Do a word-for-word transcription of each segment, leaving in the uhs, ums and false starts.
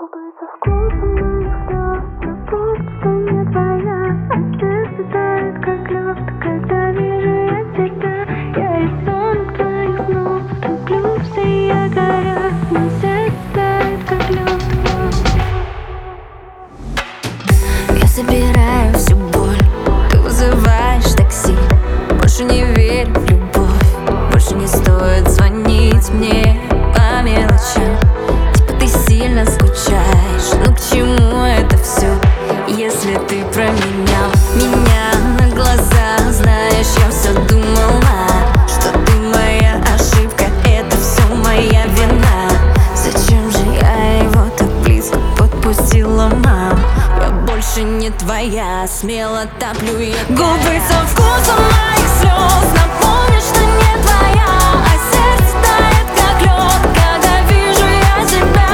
Губы со вкусом моих слез, любовь, что не твоя, а сердце тает, как лед, когда вижу я тебя. Я рисунок твоих снов, влюблюсь и я горя, но сердце тает, как лед. Я собираю всю боль, ты вызываешь такси. Больше не верю в любовь, больше не стоит звонить мне по мелочам. Сильно скучаешь, ну к чему это все, если ты променял меня на глаза? Знаешь, я все думала, что ты моя ошибка, это все моя вина. Зачем же я его так близко подпустила, мам? Я больше не твоя, смело топлю я. Губы со вкусом моих слез, напомню, что не твоя, а сердце тает, как лед, когда вижу я тебя.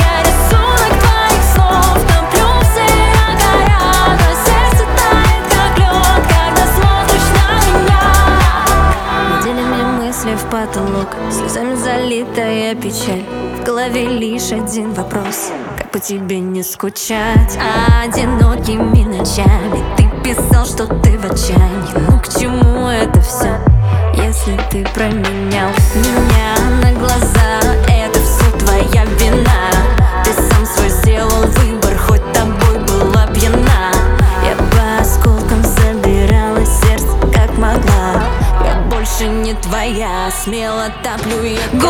В потолок, слезами залитая печаль. В голове лишь один вопрос: как по тебе не скучать? А одинокими ночами ты писал, что ты в отчаянии. Ну к чему это все, если ты променял меня на глаза? Это все твоя вина. Ты сам свой сделал выбор, хоть тобой была пьяна. Я по осколкам забирала сердце, как могла. Я больше не твоя, смело топлю я.